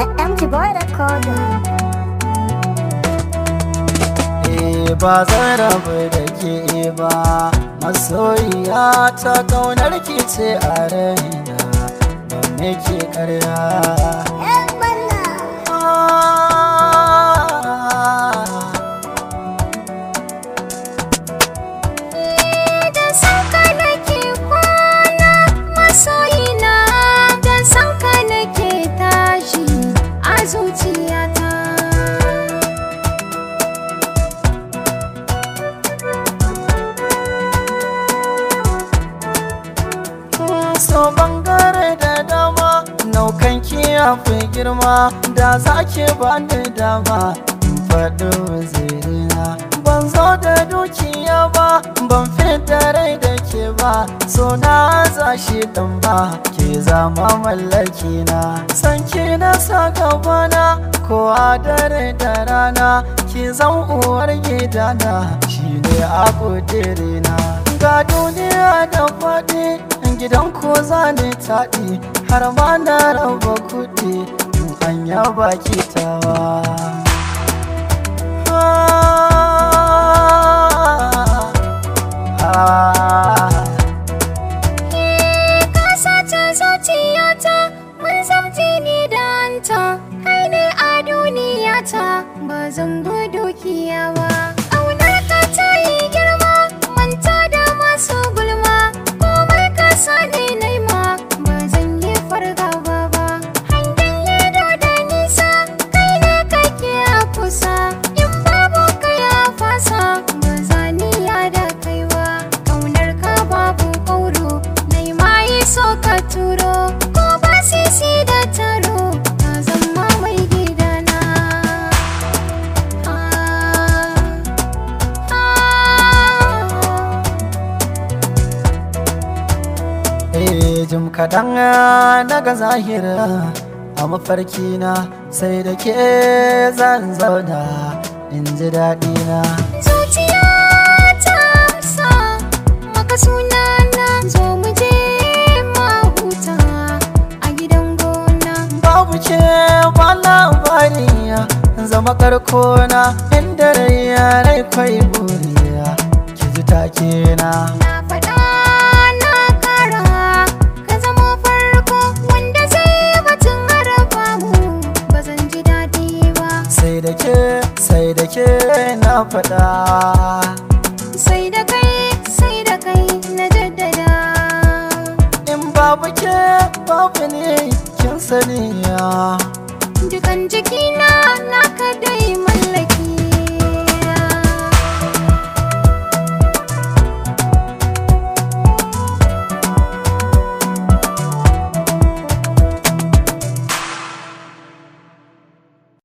MG Boy Recorder. Ba zan rabu da ke ba, masoyiya ta ƙaunar ki ce a raina, ban nake karya. So bangare da dama naukan ya fi girma, da zaki bani dama in faɗi wazirina. Ban zo da dukiya ba, ban fita rai da ke ba, so na zashi ɗan ba, ke zama mallaki na. San ki na sa gabana, ko a dare da rana, ki zan uwar gidana, shi ne a ƙudirina. Ga duniya da faɗi, gidan ko zane taɗi, har ma na raba kuɗi in an yaba kitawa. Ka sace zuciyata, mun zamji ni da anta, kai ne a duniyata, ba zan bi dukiya ba. Ƙaunar ka ta yi girma, manta da masu gulma, komai ka sani naima, ba zan yi fargaba ba. Hangen ledo da nisa, kai ne kake a kusa, in babu ka ya fasa, ba zaniya da kai ba. Ƙaunar ka babu ƙauro, naima yi so ka turo, ko ba sisi da taro, ka zama mai gidana. Jim kaɗan na ga zahira a mafarkina, sai da ke zan zauna in ji daɗina. Zuciya ta amsa maka sunana, zo mu je mahuta a gidan gona. Babu ke ba labariya, zama karkona, inda rai kwai buriya, ki ji take na. Na faɗa na kara, ka zama farko wanda zai batun haraba mu, ba zan ji daɗi ba. Sai da ke na faɗa. Sai da kai na jaddada. In babu ke babu ne kin saniya. Dukan jikina naka dai